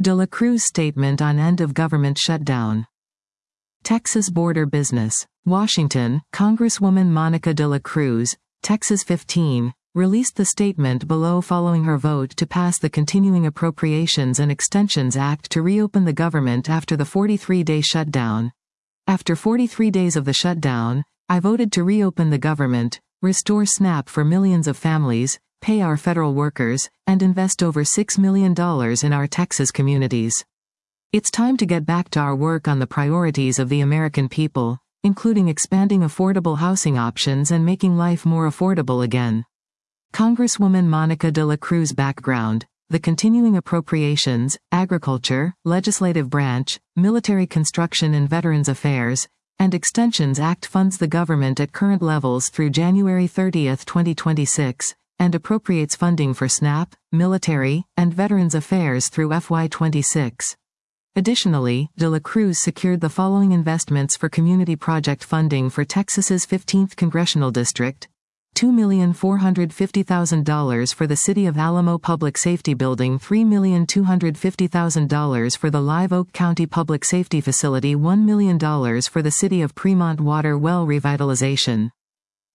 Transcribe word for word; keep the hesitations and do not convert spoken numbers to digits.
De La Cruz statement on end of government shutdown. Texas border business. Washington, Congresswoman Monica De La Cruz, Texas fifteen, released the statement below following her vote to pass the Continuing Appropriations and Extensions Act to reopen the government after the forty-three day shutdown. After forty-three days of the shutdown, I voted to reopen the government, restore SNAP for millions of families, pay our federal workers, and invest over six million dollars in our Texas communities. It's time to get back to our work on the priorities of the American people, including expanding affordable housing options and making life more affordable again. Congresswoman Monica De La Cruz background: the Continuing Appropriations, Agriculture, Legislative Branch, Military Construction and Veterans Affairs, and Extensions Act funds the government at current levels through January thirtieth, twenty twenty-six, and appropriates funding for SNAP, military, and Veterans Affairs through F Y twenty-six. Additionally, De La Cruz secured the following investments for community project funding for Texas's fifteenth Congressional District: two million four hundred fifty thousand dollars for the City of Alamo Public Safety Building, three million two hundred fifty thousand dollars for the Live Oak County Public Safety Facility, one million dollars for the City of Fremont Water Well Revitalization.